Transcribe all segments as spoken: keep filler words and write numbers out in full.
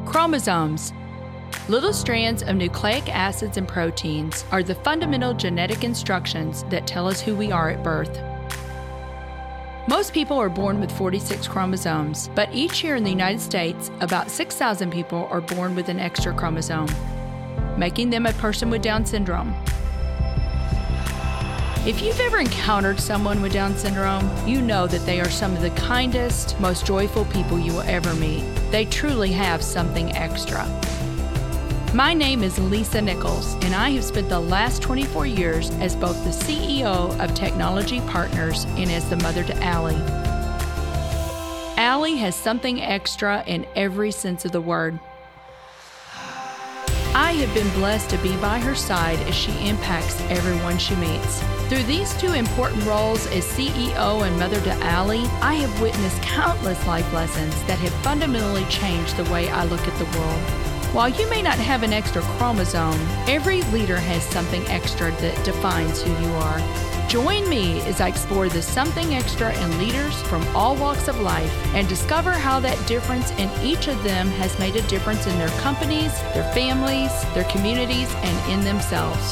Chromosomes. Little strands of nucleic acids and proteins are the fundamental genetic instructions that tell us who we are at birth. Most people are born with forty-six chromosomes, but each year in the United States, about six thousand people are born with an extra chromosome, making them a person with Down syndrome. If you've ever encountered someone with Down syndrome, you know that they are some of the kindest, most joyful people you will ever meet. They truly have something extra. My name is Lisa Nichols, and I have spent the last twenty-four years as both the C E O of Technology Partners and as the mother to Allie. Allie has something extra in every sense of the word. I have been blessed to be by her side as she impacts everyone she meets. Through these two important roles as C E O and mother to Allie, I have witnessed countless life lessons that have fundamentally changed the way I look at the world. While you may not have an extra chromosome, every leader has something extra that defines who you are. Join me as I explore the something extra in leaders from all walks of life and discover how that difference in each of them has made a difference in their companies, their families, their communities, and in themselves.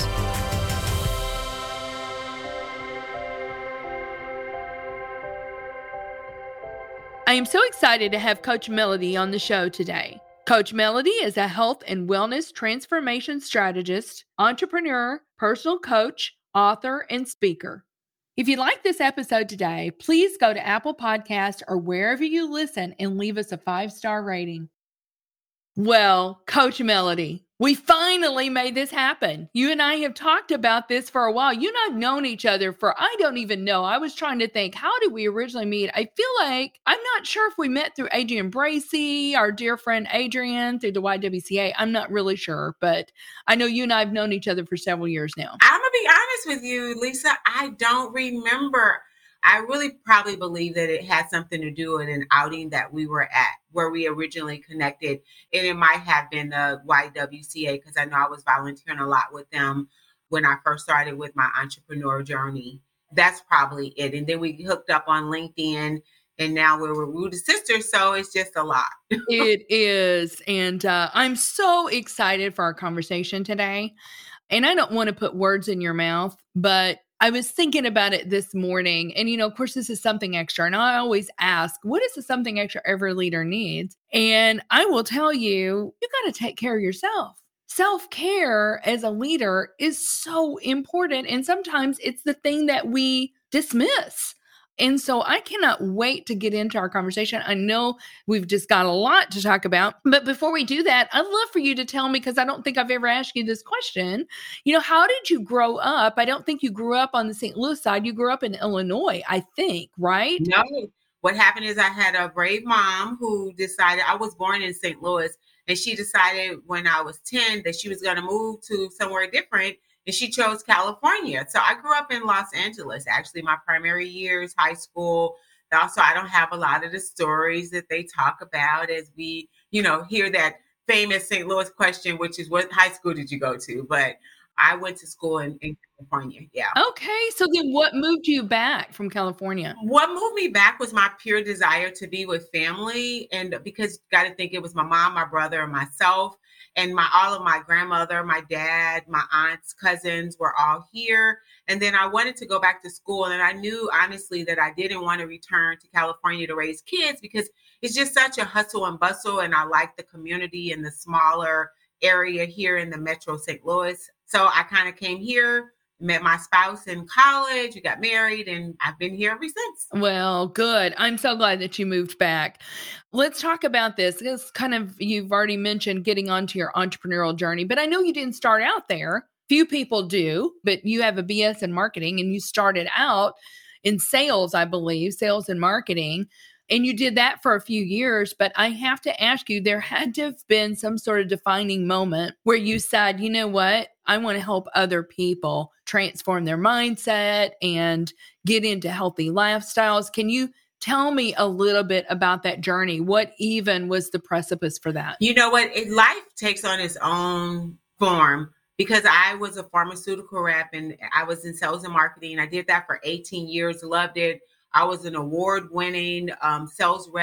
I am so excited to have Coach Melody on the show today. Coach Melody is a health and wellness transformation strategist, entrepreneur, personal coach, author, and speaker. If you like this episode today, please go to Apple Podcasts or wherever you listen and leave us a five-star rating. Well, Coach Melody, we finally made this happen. You and I have talked about this for a while. You and I have known each other for, I don't even know. I was trying to think, how did we originally meet? I feel like, I'm not sure if we met through Adrian Bracy, our dear friend Adrian, through the Y W C A. I'm not really sure, but I know you and I have known each other for several years now. I'm going to be honest with you, Lisa. I don't remember. I really probably believe that it had something to do with an outing that we were at where we originally connected. And it might have been the Y W C A because I know I was volunteering a lot with them when I first started with my entrepreneur journey. That's probably it. And then we hooked up on LinkedIn and now we're Rooted Sisters. So it's just a lot. It is. And uh, I'm so excited for our conversation today. And I don't want to put words in your mouth, but I was thinking about it this morning. And, you know, of course, this is something extra. And I always ask, what is the something extra every leader needs? And I will tell you, you got to take care of yourself. Self-care as a leader is so important. And sometimes it's the thing that we dismiss. And so I cannot wait to get into our conversation. I know we've just got a lot to talk about. But before we do that, I'd love for you to tell me, because I don't think I've ever asked you this question. You know, how did you grow up? I don't think you grew up on the Saint Louis side. You grew up in Illinois, I think, right? No. What happened is I had a brave mom who decided, I was born in Saint Louis, and she decided when I was ten that she was going to move to somewhere different. And she chose California. So I grew up in Los Angeles, actually, my primary years, high school. Also, I don't have a lot of the stories that they talk about as we, you know, hear that famous Saint Louis question, which is what high school did you go to? But I went to school in, in California. Yeah. Okay. So then what moved you back from California? What moved me back was my pure desire to be with family. And because got to think it was my mom, my brother, and myself. And my all of my grandmother, my dad, my aunts, cousins were all here. And then I wanted to go back to school. And I knew, honestly, that I didn't want to return to California to raise kids because it's just such a hustle and bustle. And I like the community in the smaller area here in the Metro Saint Louis. So I kind of came here, met my spouse in college, we got married, and I've been here ever since. Well, good. I'm so glad that you moved back. Let's talk about this. It's kind of, you've already mentioned getting onto your entrepreneurial journey, but I know you didn't start out there. Few people do, but you have a B S in marketing and you started out in sales, I believe, sales and marketing. And you did that for a few years, but I have to ask you, there had to have been some sort of defining moment where you said, you know what, I want to help other people transform their mindset and get into healthy lifestyles. Can you tell me a little bit about that journey? What even was the precipice for that? You know what, it, life takes on its own form because I was a pharmaceutical rep and I was in sales and marketing. I did that for eighteen years, loved it. I was an award-winning um, sales rep.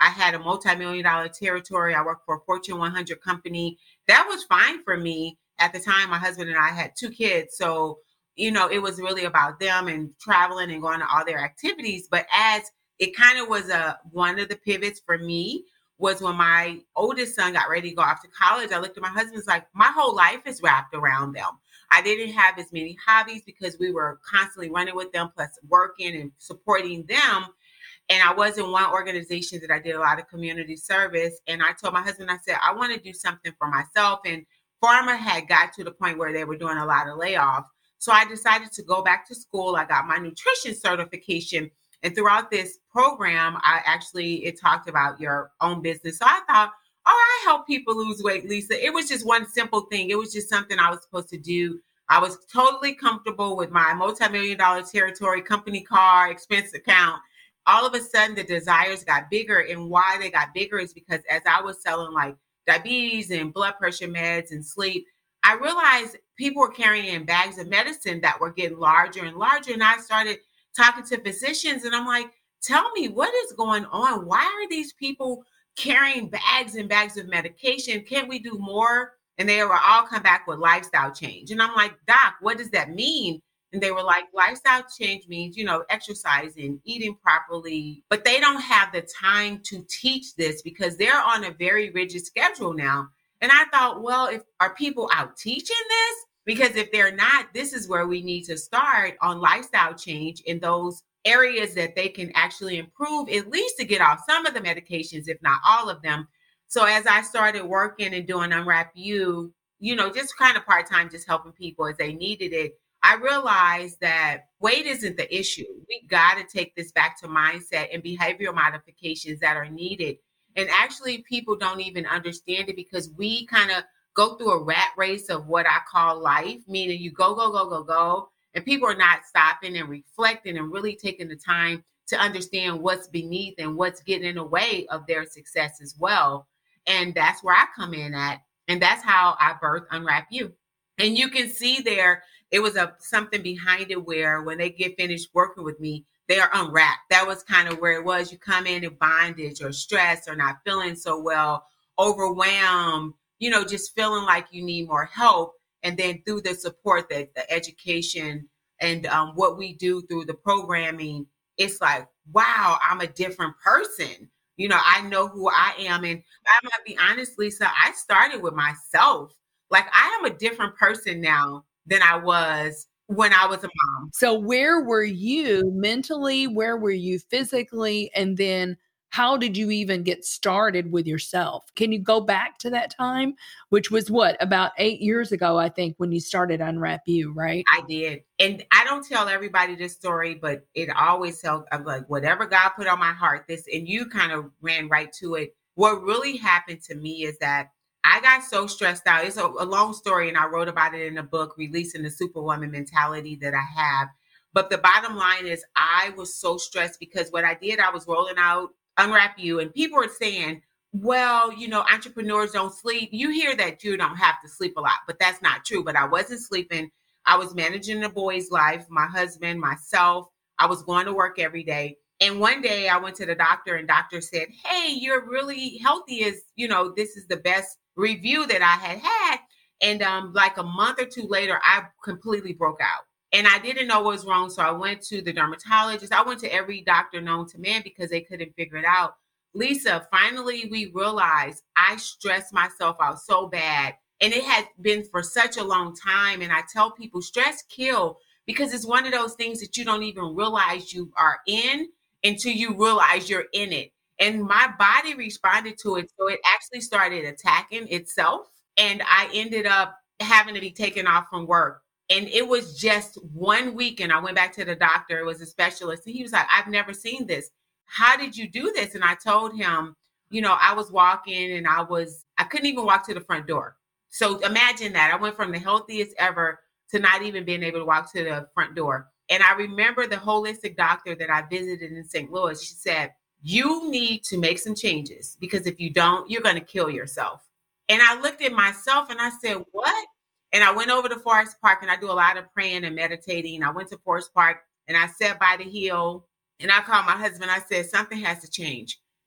I had a multi-million dollar territory. I worked for a Fortune one hundred company. That was fine for me. At the time, my husband and I had two kids. So, you know, it was really about them and traveling and going to all their activities. But as it kind of was a one of the pivots for me was when my oldest son got ready to go off to college. I looked at my husband's like, my whole life is wrapped around them. I didn't have as many hobbies because we were constantly running with them, plus working and supporting them. And I was in one organization that I did a lot of community service. And I told my husband, I said, I want to do something for myself. And pharma had got to the point where they were doing a lot of layoffs. So I decided to go back to school. I got my nutrition certification. And throughout this program, I actually, it talked about your own business. So I thought, oh, I help people lose weight, Lisa. It was just one simple thing. It was just something I was supposed to do. I was totally comfortable with my multi-million dollar territory, company car, expense account. All of a sudden, the desires got bigger. And why they got bigger is because as I was selling like diabetes and blood pressure meds and sleep, I realized people were carrying in bags of medicine that were getting larger and larger. And I started talking to physicians and I'm like, tell me what is going on? Why are these people carrying bags and bags of medication? Can't we do more? And they were all come back with lifestyle change. And I'm like, Doc, what does that mean? And they were like, lifestyle change means, you know, exercising, eating properly, but they don't have the time to teach this because they're on a very rigid schedule now. And I thought, well, if are people out teaching this? Because if they're not, this is where we need to start on lifestyle change in those areas that they can actually improve, at least to get off some of the medications, if not all of them. So as I started working and doing Unwrap You, you know, just kind of part-time, just helping people as they needed it, I realized that weight isn't the issue. We got to take this back to mindset and behavioral modifications that are needed. And actually, people don't even understand it because we kind of go through a rat race of what I call life, meaning you go, go, go, go, go. And people are not stopping and reflecting and really taking the time to understand what's beneath and what's getting in the way of their success as well. And that's where I come in at. And that's how I birthed Unwrap You. And you can see there, it was a something behind it where when they get finished working with me, they are unwrapped. That was kind of where it was. You come in in bondage or stress or not feeling so well, overwhelmed, you know, just feeling like you need more help. And then through the support, that the education and um, what we do through the programming, it's like, wow, I'm a different person. You know, I know who I am. And I'm going to be honest, Lisa, I started with myself. Like I am a different person now than I was when I was a mom. So where were you mentally? Where were you physically? And then how did you even get started with yourself? Can you go back to that time, which was what, about eight years ago, I think, when you started Unwrap You, right? I did. And I don't tell everybody this story, but it always helps. I'm like, whatever God put on my heart, this, and you kind of ran right to it. What really happened to me is that I got so stressed out. It's a, a long story, and I wrote about it in a book, Releasing the Superwoman Mentality that I have. But the bottom line is I was so stressed because what I did, I was rolling out Unwrap You, and people were saying, well, you know, entrepreneurs don't sleep. You hear that you don't have to sleep a lot, but that's not true. But I wasn't sleeping. I was managing the boy's life, my husband, myself. I was going to work every day. And one day I went to the doctor and doctor said, hey, you're really healthy. Is, you know, this is the best review that I had had. And um, like a month or two later, I completely broke out. And I didn't know what was wrong. So I went to the dermatologist. I went to every doctor known to man because they couldn't figure it out. Lisa, finally, we realized I stressed myself out so bad. And it had been for such a long time. And I tell people stress kills because it's one of those things that you don't even realize you are in until you realize you're in it. And my body responded to it. So it actually started attacking itself. And I ended up having to be taken off from work. And it was just one week. And I went back to the doctor. It was a specialist. And he was like, I've never seen this. How did you do this? And I told him, you know, I was walking and I was, I couldn't even walk to the front door. So imagine that. I went from the healthiest ever to not even being able to walk to the front door. And I remember the holistic doctor that I visited in Saint Louis. She said, you need to make some changes because if you don't, you're going to kill yourself. And I looked at myself and I said, what? And I went over to Forest Park and I do a lot of praying and meditating. I went to Forest Park and I sat by the hill and I called my husband. I said, something has to change.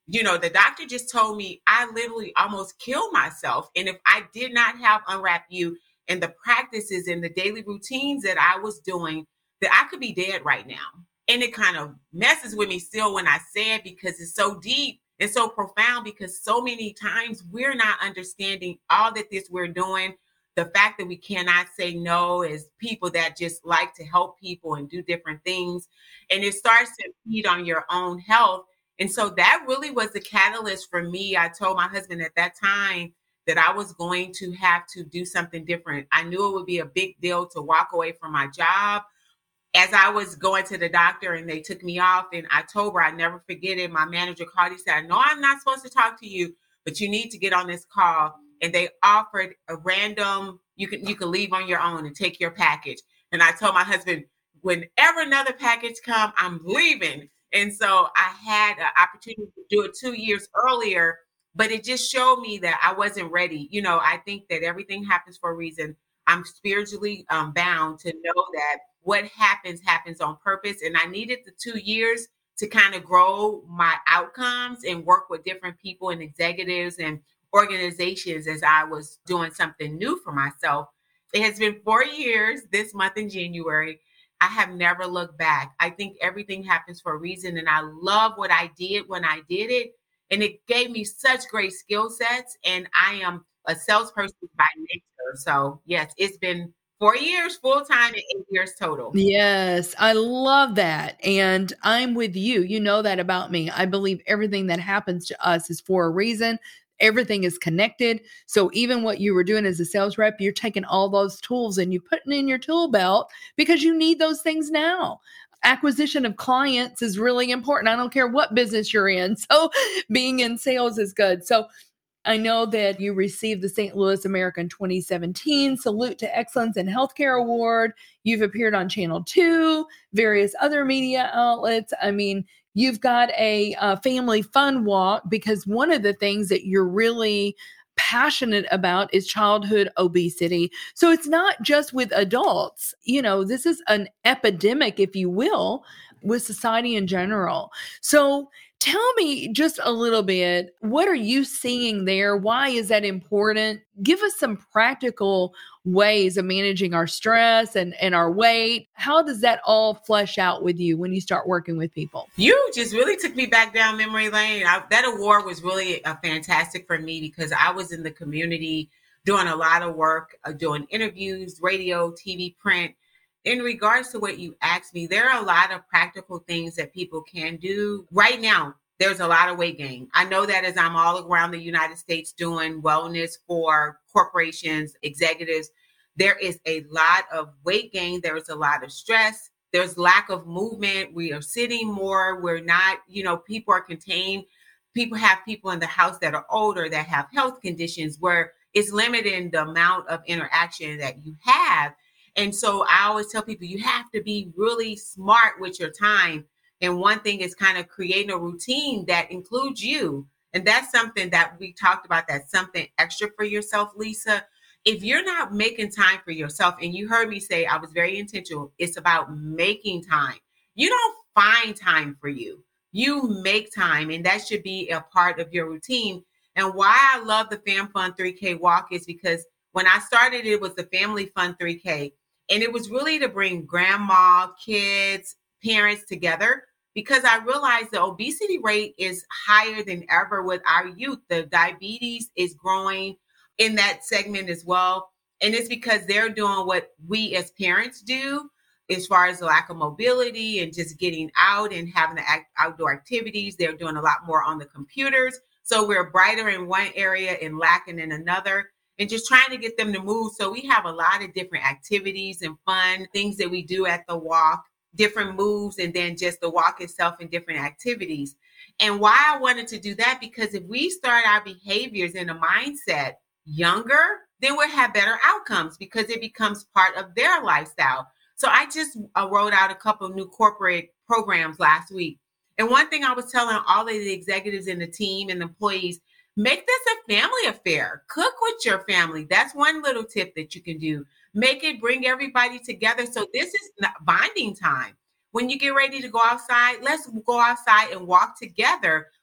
You know, the doctor just told me I literally almost killed myself. And if I did not have Unwrap You and the practices and the daily routines that I was doing, that I could be dead right now. And it kind of messes with me still when I say it, because it's so deep and so profound, because so many times we're not understanding all that this we're doing. The fact that we cannot say no as people that just like to help people and do different things. And it starts to feed on your own health. And so that really was the catalyst for me. I told my husband at that time that I was going to have to do something different. I knew it would be a big deal to walk away from my job. As I was going to the doctor and they took me off in October, I never forget it. My manager called. He said, "No, I'm not supposed to talk to you, but you need to get on this call." And they offered a random, you can you can leave on your own and take your package. And I told my husband, whenever another package come, I'm leaving. And so I had an opportunity to do it two years earlier, but it just showed me that I wasn't ready. You know, I think that everything happens for a reason. I'm spiritually um, bound to know that what happens, happens on purpose. And I needed the two years to kind of grow my outcomes and work with different people and executives and organizations as I was doing something new for myself. It has been four years this month in January. I have never looked back. I think everything happens for a reason. And I love what I did when I did it. And it gave me such great skill sets. And I am a salesperson by nature. So yes, it's been four years full time and eight years total. Yes, I love that. And I'm with you. You know that about me. I believe everything that happens to us is for a reason. Everything is connected. So even what you were doing as a sales rep, you're taking all those tools and you're putting in your tool belt because you need those things now. Acquisition of clients is really important. I don't care what business you're in. So being in sales is good. So I know that you received the Saint Louis American twenty seventeen Salute to Excellence in Healthcare Award. You've appeared on Channel two, various other media outlets. I mean, you've got a, a family fun walk, because one of the things that you're really passionate about is childhood obesity. So it's not just with adults. You know, this is an epidemic, if you will, with society in general. So tell me just a little bit, what are you seeing there? Why is that important? Give us some practical ways of managing our stress and, and our weight. How does that all flesh out with you when you start working with people? You just really took me back down memory lane. I, that award was really uh, fantastic for me because I was in the community doing a lot of work, uh, doing interviews, radio, T V, print. In regards to what you asked me, there are a lot of practical things that people can do. Right now, there's a lot of weight gain. I know that as I'm all around the United States doing wellness for corporations, executives, there is a lot of weight gain. There's a lot of stress. There's lack of movement. We are sitting more. We're not, you know, people are contained. People have people in the house that are older, that have health conditions, where it's limiting the amount of interaction that you have. And so I always tell people, you have to be really smart with your time. And one thing is kind of creating a routine that includes you. And that's something that we talked about, that's something extra for yourself, Lisa. If you're not making time for yourself, and you heard me say I was very intentional, it's about making time. You don't find time for you. You make time, and that should be a part of your routine. And why I love the Fam Fun three K walk is because when I started, it was the Family Fun three K. And it was really to bring grandma, kids, parents together, because I realized the obesity rate is higher than ever with our youth. The diabetes is growing in that segment as well. And it's because they're doing what we as parents do as far as the lack of mobility and just getting out and having the act- outdoor activities. They're doing a lot more on the computers. So we're brighter in one area and lacking in another, and just trying to get them to move. So we have a lot of different activities and fun things that we do at the walk, different moves, and then just the walk itself and different activities. And why I wanted to do that, because if we start our behaviors in a mindset younger, then we'll have better outcomes because it becomes part of their lifestyle. So I just uh, wrote out a couple of new corporate programs last week. And one thing I was telling all of the executives in the team and employees, make this a family affair. Cook with your family. That's one little tip that you can do. Make it, bring everybody together. So this is not bonding time. When you get ready to go outside, let's go outside and walk together.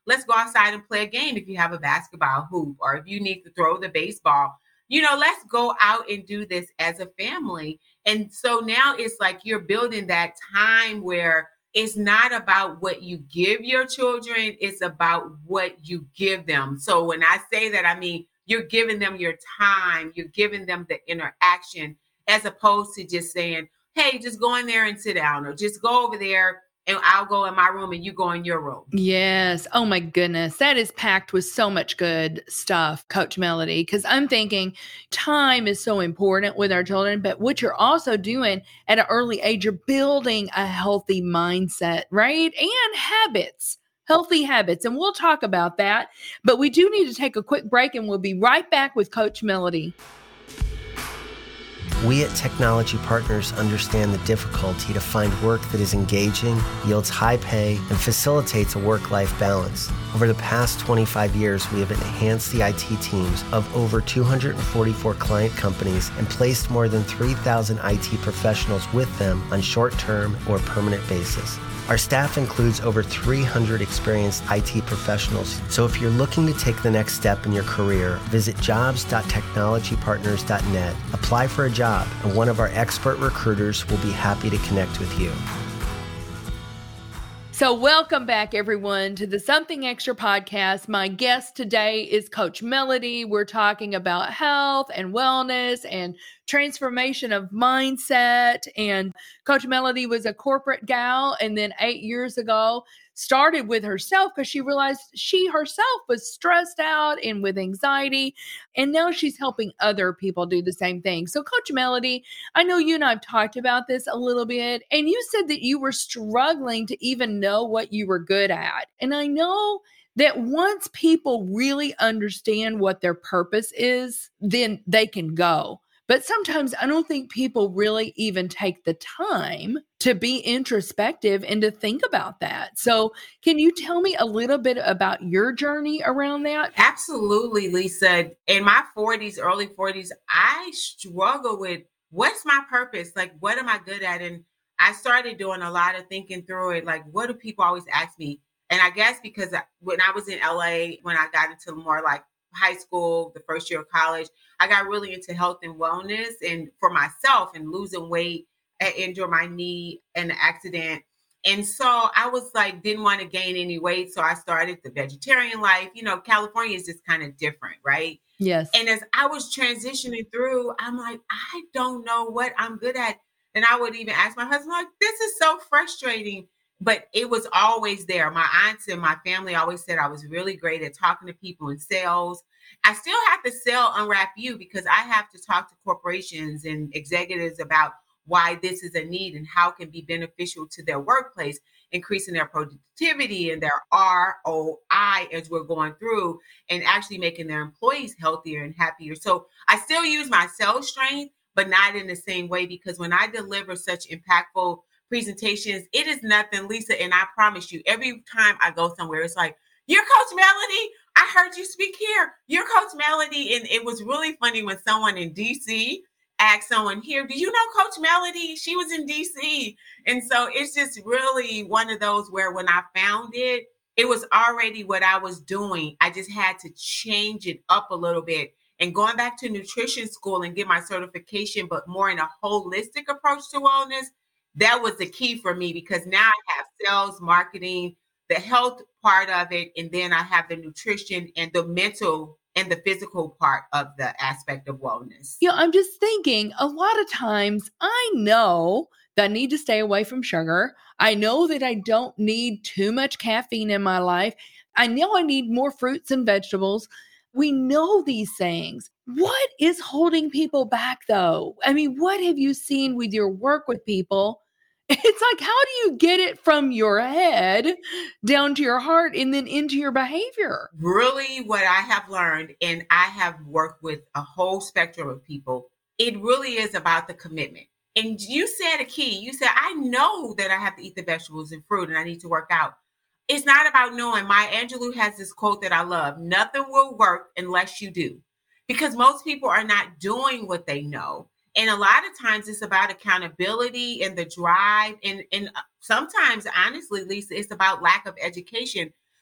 let's go outside and play a game if you have a basketball hoop or if you need to throw the baseball. You know, let's go out and do this as a family. And so now it's like you're building that time where it's not about what you give your children, it's about what you give them. So when I say that, I mean, you're giving them your time, you're giving them the interaction, as opposed to just saying, hey, just go in there and sit down, or just go over there and I'll go in my room and you go in your room. Yes. Oh my goodness. That is packed with so much good stuff, Coach Melody, because I'm thinking time is so important with our children, but what you're also doing at an early age, you're building a healthy mindset, right? And habits. Healthy habits. And we'll talk about that. But we do need to take a quick break and we'll be right back with Coach Melody. We at Technology Partners understand the difficulty to find work that is engaging, yields high pay, and facilitates a work-life balance. Over the past twenty-five years, we have enhanced the I T teams of over two hundred forty-four client companies and placed more than three thousand I T professionals with them on short-term or permanent basis. Our staff includes over three hundred experienced I T professionals. So if you're looking to take the next step in your career, visit jobs dot technology partners dot net, apply for a job, and one of our expert recruiters will be happy to connect with you. So welcome back, everyone, to the Something Extra podcast. My guest today is Coach Melody. We're talking about health and wellness and transformation of mindset. And Coach Melody was a corporate gal, and then eight years ago started with herself because she realized she herself was stressed out and with anxiety. And now she's helping other people do the same thing. So Coach Melody, I know you and I've talked about this a little bit, and you said that you were struggling to even know what you were good at. And I know that once people really understand what their purpose is, then they can go. But sometimes I don't think people really even take the time to be introspective and to think about that. So can you tell me a little bit about your journey around that? Absolutely, Lisa. In my forties, early forties, I struggle with what's my purpose? Like, what am I good at? And I started doing a lot of thinking through it. Like, what do people always ask me? And I guess because when I was in L A, when I got into more like high school, the first year of college, I got really into health and wellness and for myself and losing weight, I injured my knee in an accident. And so I was like, didn't want to gain any weight. So I started the vegetarian life. You know, California is just kind of different, right? Yes. And as I was transitioning through, I'm like, I don't know what I'm good at. And I would even ask my husband, like, this is so frustrating. But it was always there. My aunts and my family always said I was really great at talking to people in sales. I still have to sell Unwrap You because I have to talk to corporations and executives about why this is a need and how it can be beneficial to their workplace, increasing their productivity and their R O I as we're going through and actually making their employees healthier and happier. So I still use my sales strength, but not in the same way, because when I deliver such impactful presentations, it is nothing, Lisa. And I promise you, every time I go somewhere, it's like, you're Coach Melody. I heard you speak here. You're Coach Melody. And it was really funny when someone in D C asked someone here, do you know Coach Melody? She was in D C. And so it's just really one of those where when I found it, it was already what I was doing. I just had to change it up a little bit. And going back to nutrition school and get my certification, but more in a holistic approach to wellness, that was the key for me, because now I have sales, marketing, the health part of it, and then I have the nutrition and the mental and the physical part of the aspect of wellness. Yeah, I'm just thinking a lot of times I know that I need to stay away from sugar. I know that I don't need too much caffeine in my life. I know I need more fruits and vegetables. We know these things. What is holding people back, though? I mean, what have you seen with your work with people? It's like, how do you get it from your head down to your heart and then into your behavior? Really, what I have learned, and I have worked with a whole spectrum of people, it really is about the commitment. And you said a key. You said, I know that I have to eat the vegetables and fruit and I need to work out. It's not about knowing. Maya Angelou has this quote that I love: nothing will work unless you do. Because most people are not doing what they know. And a lot of times it's about accountability and the drive. And, and sometimes, honestly, Lisa, it's about lack of education.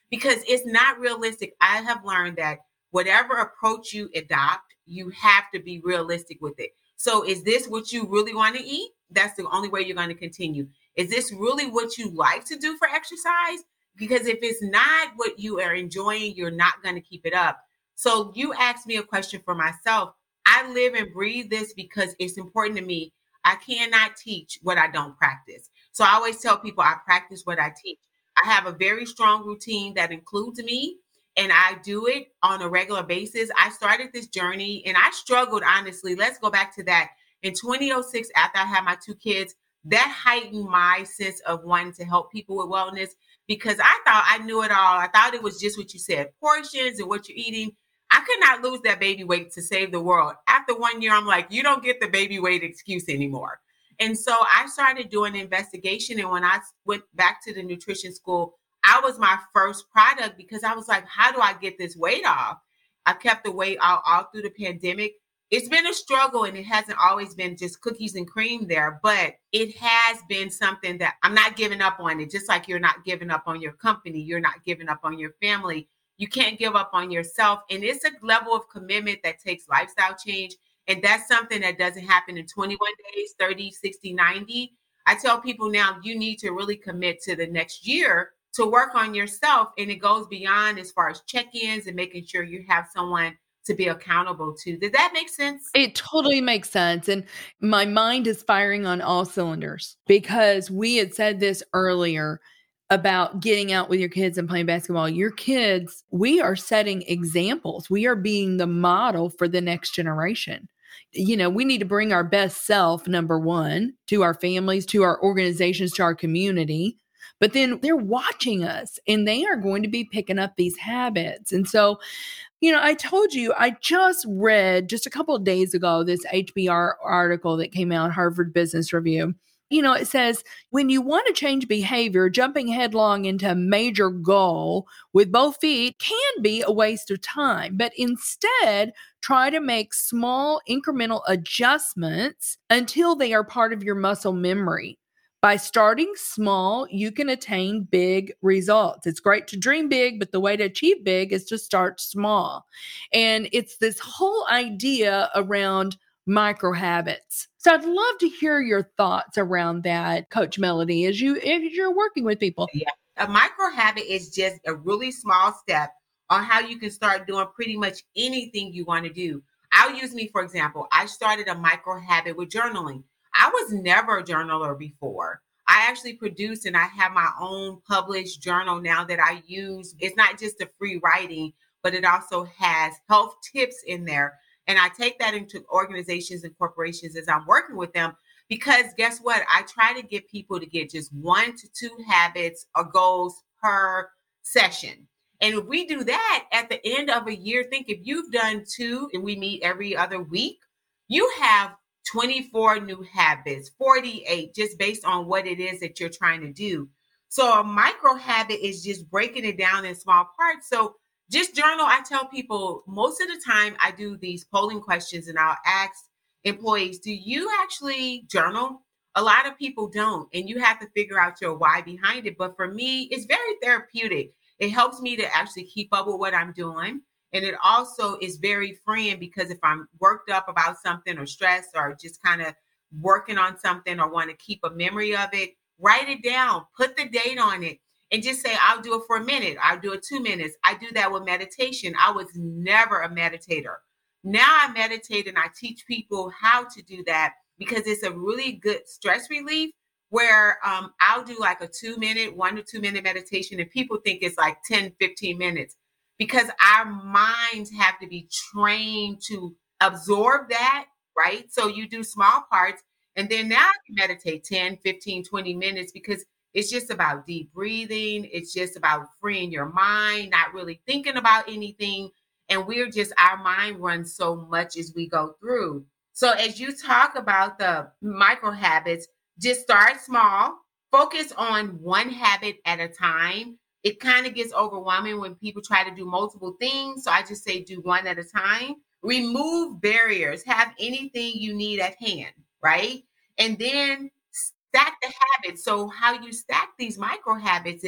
because it's not realistic. I have learned that whatever approach you adopt, you have to be realistic with it. So is this what you really want to eat? That's the only way you're going to continue. Is this really what you like to do for exercise? Because if it's not what you are enjoying, you're not going to keep it up. So you asked me a question for myself. I live and breathe this because it's important to me. I cannot teach what I don't practice. So I always tell people I practice what I teach. I have a very strong routine that includes me, and I do it on a regular basis. I started this journey and I struggled, honestly. Let's go back to that. In twenty oh six, after I had my two kids, that heightened my sense of wanting to help people with wellness, because I thought I knew it all. I thought it was just what you said, portions and what you're eating. I could not lose that baby weight to save the world. After one year, I'm like, you don't get the baby weight excuse anymore. And so I started doing an investigation. And when I went back to the nutrition school, I was my first product, because I was like, how do I get this weight off? I kept the weight out all through the pandemic. It's been a struggle, and it hasn't always been just cookies and cream there, but it has been something that I'm not giving up on it. Just like you're not giving up on your company, you're not giving up on your family. You can't give up on yourself. And it's a level of commitment that takes lifestyle change. And that's something that doesn't happen in twenty-one days, thirty, sixty, ninety. I tell people now, you need to really commit to the next year to work on yourself. And it goes beyond as far as check-ins and making sure you have someone to be accountable to. Does that make sense? It totally makes sense. And my mind is firing on all cylinders, because we had said this earlier about getting out with your kids and playing basketball. Your kids, we are setting examples. We are being the model for the next generation. You know, we need to bring our best self, number one, to our families, to our organizations, to our community. But then they're watching us, and they are going to be picking up these habits. And so, you know, I told you, I just read just a couple of days ago, this H B R article that came out, Harvard Business Review. You know, it says, when you want to change behavior, jumping headlong into a major goal with both feet can be a waste of time, but instead try to make small incremental adjustments until they are part of your muscle memory. By starting small, you can attain big results. It's great to dream big, but the way to achieve big is to start small. And it's this whole idea around micro habits. So I'd love to hear your thoughts around that, Coach Melody, as you if you're working with people. Yeah. A micro habit is just a really small step on how you can start doing pretty much anything you want to do. I'll use me, for example. I started a micro habit with journaling. I was never a journaler before. I actually produce and I have my own published journal now that I use. It's not just a free writing, but it also has health tips in there. And I take that into organizations and corporations as I'm working with them, because guess what? I try to get people to get just one to two habits or goals per session. And if we do that at the end of a year, think if you've done two and we meet every other week, you have twenty-four new habits, forty-eight, just based on what it is that you're trying to do. So a micro habit is just breaking it down in small parts. So just journal. I tell people most of the time I do these polling questions and I'll ask employees, do you actually journal? A lot of people don't, and you have to figure out your why behind it. But for me, it's very therapeutic. It helps me to actually keep up with what I'm doing. And it also is very freeing, because if I'm worked up about something or stressed or just kind of working on something or want to keep a memory of it, write it down, put the date on it, and just say, I'll do it for a minute. I'll do it two minutes. I do that with meditation. I was never a meditator. Now I meditate and I teach people how to do that, because it's a really good stress relief where um, I'll do like a two minute, one to two minute meditation. And people think it's like ten, fifteen minutes, because our minds have to be trained to absorb that, right? So you do small parts, and then now you meditate ten, fifteen, twenty minutes, because it's just about deep breathing. It's just about freeing your mind, not really thinking about anything. And we're just, our mind runs so much as we go through. So as you talk about the micro habits, just start small, focus on one habit at a time. It kind of gets overwhelming when people try to do multiple things. So I just say do one at a time. Remove barriers. Have anything you need at hand, right? And then stack the habits. So how you stack these micro habits is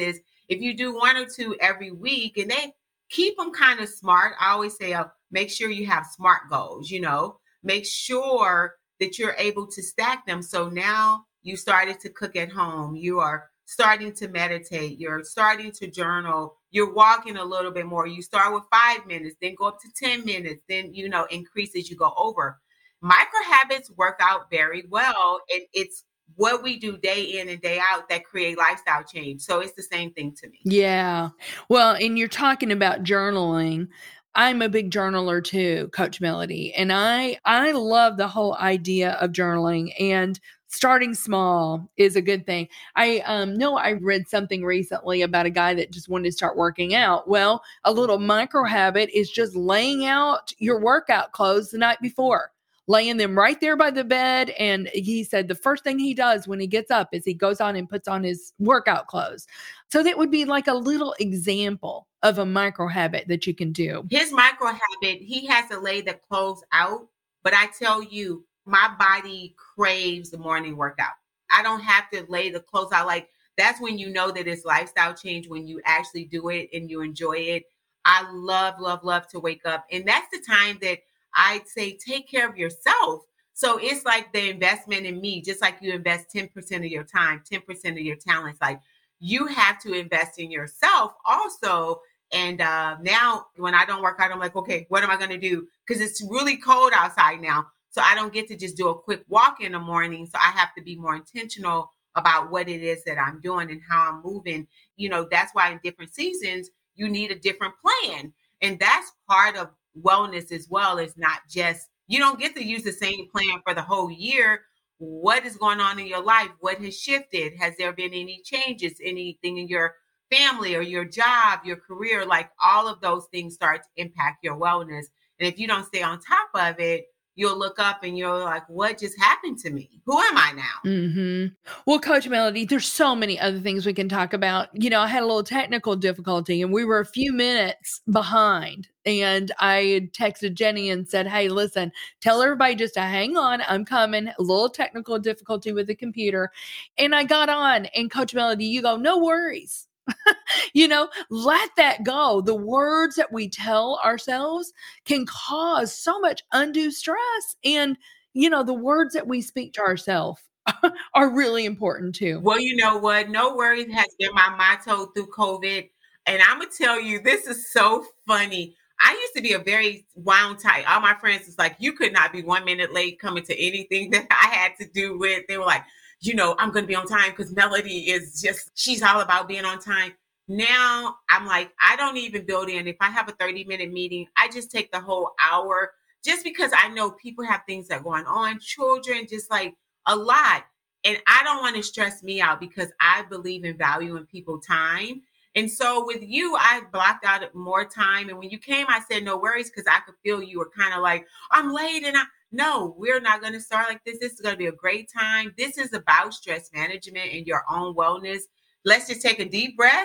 If you do one or two every week, and they keep them kind of smart. I always say, uh, make sure you have SMART goals, you know, make sure that you're able to stack them. So now you started to cook at home. You are starting to meditate. You're starting to journal. You're walking a little bit more. You start with five minutes, then go up to ten minutes, then, you know, increase as you go over. Micro habits work out very well. And it's what we do day in and day out that create lifestyle change. So it's the same thing to me. Yeah. Well, and you're talking about journaling. I'm a big journaler too, Coach Melody. And I I love the whole idea of journaling, and starting small is a good thing. I um know I read something recently about a guy that just wanted to start working out. Well, a little micro habit is just laying out your workout clothes the night before, laying them right there by the bed. And he said the first thing he does when he gets up is he goes on and puts on his workout clothes. So that would be like a little example of a micro habit that you can do. His micro habit, he has to lay the clothes out. But I tell you, my body craves the morning workout. I don't have to lay the clothes out. Like, that's when you know that it's lifestyle change, when you actually do it and you enjoy it. I love, love, love to wake up. And that's the time that I'd say take care of yourself. So it's like the investment in me, just like you invest ten percent of your time, ten percent of your talents. Like, you have to invest in yourself also. And uh, now when I don't work out, I'm like, okay, what am I going to do? Because it's really cold outside now. So I don't get to just do a quick walk in the morning. So I have to be more intentional about what it is that I'm doing and how I'm moving. You know, that's why in different seasons, you need a different plan. And that's part of wellness as well. It's not just, you don't get to use the same plan for the whole year. What is going on in your life? What has shifted? Has there been any changes? Anything in your family or your job, your career? Like, all of those things start to impact your wellness. And if you don't stay on top of it, you'll look up and you're like, what just happened to me? Who am I now? Mm-hmm. Well, Coach Melody, there's so many other things we can talk about. You know, I had a little technical difficulty and we were a few minutes behind. And I had texted Jenny and said, hey, listen, tell everybody just to hang on. I'm coming. A little technical difficulty with the computer. And I got on, and Coach Melody, you go, no worries. You know, let that go. The words that we tell ourselves can cause so much undue stress. And, you know, the words that we speak to ourselves are really important too. Well, you know what? No worries has been my motto through COVID. And I'm going to tell you, this is so funny. I used to be a very wound tight. All my friends was like, you could not be one minute late coming to anything that I had to do with. They were like, you know, I'm going to be on time because Melody is just, she's all about being on time. Now I'm like, I don't even build in. If I have a thirty minute meeting, I just take the whole hour, just because I know people have things that are going on, children, just like a lot. And I don't want to stress me out because I believe in valuing people's time. And so with you, I blocked out more time. And when you came, I said, no worries, because I could feel you were kind of like, I'm late. And I, no, we're not going to start like this. This is going to be a great time. This is about stress management and your own wellness. Let's just take a deep breath,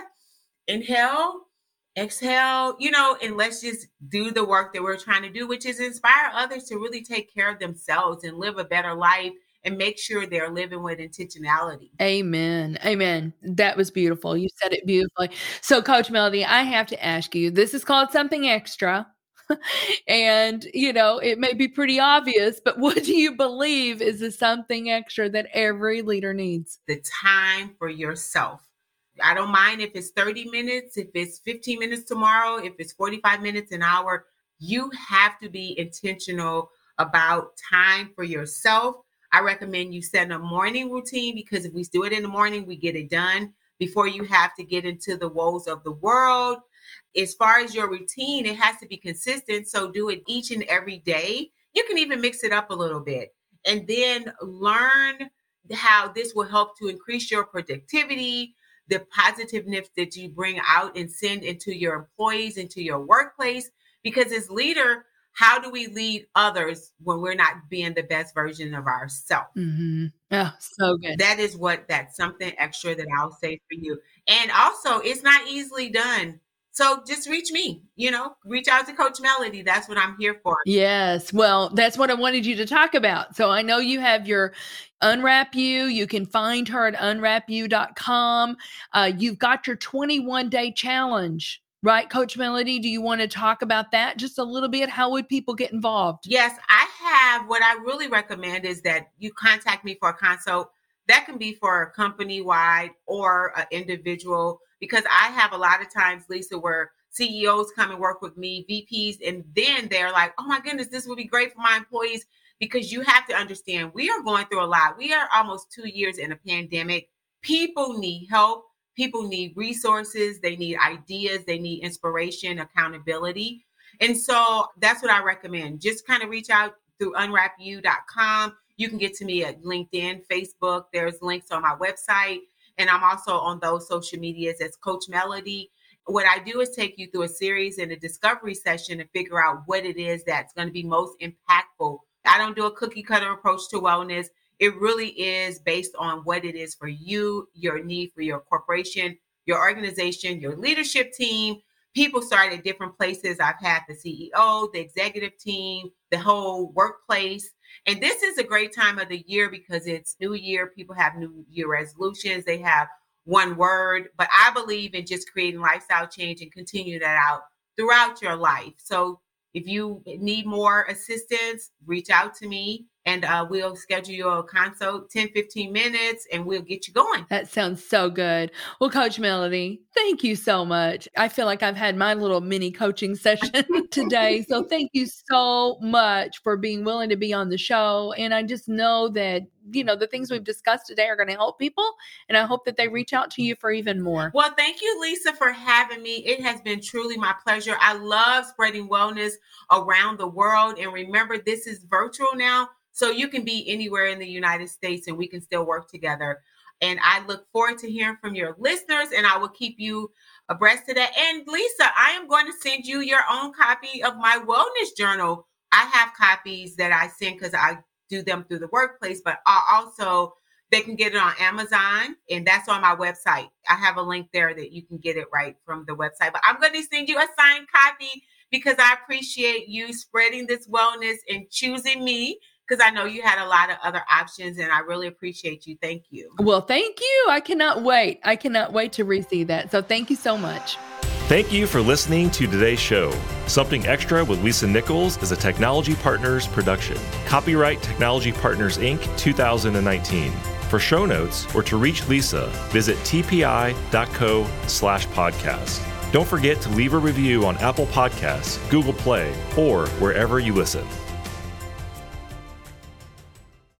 inhale, exhale, you know, and let's just do the work that we're trying to do, which is inspire others to really take care of themselves and live a better life and make sure they're living with intentionality. Amen. Amen. That was beautiful. You said it beautifully. So, Coach Melody, I have to ask you, this is called something extra. And, you know, it may be pretty obvious, but what do you believe is the something extra that every leader needs? The time for yourself. I don't mind if it's thirty minutes, if it's fifteen minutes tomorrow, if it's forty-five minutes, an hour. You have to be intentional about time for yourself. I recommend you set a morning routine, because if we do it in the morning, we get it done before you have to get into the woes of the world. As far as your routine, it has to be consistent. So do it each and every day. You can even mix it up a little bit, and then learn how this will help to increase your productivity, the positiveness that you bring out and send into your employees, into your workplace. Because as leader, how do we lead others when we're not being the best version of ourselves? Mm-hmm. Oh, so good. That is what, that's something extra that I'll say for you. And also, it's not easily done. So just reach me, you know, reach out to Coach Melody. That's what I'm here for. Yes. Well, that's what I wanted you to talk about. So I know you have your Unwrap You. You can find her at unwrap you dot com. Uh, you've got your twenty-one day challenge, right, Coach Melody? Do you want to talk about that just a little bit? How would people get involved? Yes, I have. What I really recommend is that you contact me for a consult. That can be for a company-wide or an individual, because I have a lot of times, Lisa, where C E Os come and work with me, V Ps, and then they're like, oh my goodness, this would be great for my employees, because you have to understand, we are going through a lot. We are almost two years in a pandemic. People need help. People need resources. They need ideas. They need inspiration, accountability. And so that's what I recommend. Just kind of reach out through unwrap you dot com. You can get to me at LinkedIn, Facebook. There's links on my website. And I'm also on those social medias as Coach Melody. What I do is take you through a series and a discovery session and figure out what it is that's going to be most impactful. I don't do a cookie cutter approach to wellness. It really is based on what it is for you, your need for your corporation, your organization, your leadership team. People start at different places. I've had the C E O, the executive team, the whole workplace. And this is a great time of the year because it's New Year. People have New Year resolutions. They have one word. But I believe in just creating lifestyle change and continue that out throughout your life. So if you need more assistance, reach out to me. And uh, we'll schedule you a consult, ten, fifteen minutes, and we'll get you going. That sounds so good. Well, Coach Melody, thank you so much. I feel like I've had my little mini coaching session today. So thank you so much for being willing to be on the show. And I just know that, you know, the things we've discussed today are going to help people. And I hope that they reach out to you for even more. Well, thank you, Lisa, for having me. It has been truly my pleasure. I love spreading wellness around the world. And remember, this is virtual now. So you can be anywhere in the United States and we can still work together. And I look forward to hearing from your listeners, and I will keep you abreast of that. And Lisa, I am going to send you your own copy of my wellness journal. I have copies that I send because I do them through the workplace, but I also, they can get it on Amazon, and that's on my website. I have a link there that you can get it right from the website. But I'm going to send you a signed copy because I appreciate you spreading this wellness and choosing me, because I know you had a lot of other options, and I really appreciate you. Thank you. Well, thank you. I cannot wait. I cannot wait to receive that. So thank you so much. Thank you for listening to today's show. Something Extra with Lisa Nichols is a Technology Partners production. Copyright Technology Partners, Incorporated, two thousand nineteen. For show notes or to reach Lisa, visit tpi.co slash podcast. Don't forget to leave a review on Apple Podcasts, Google Play, or wherever you listen.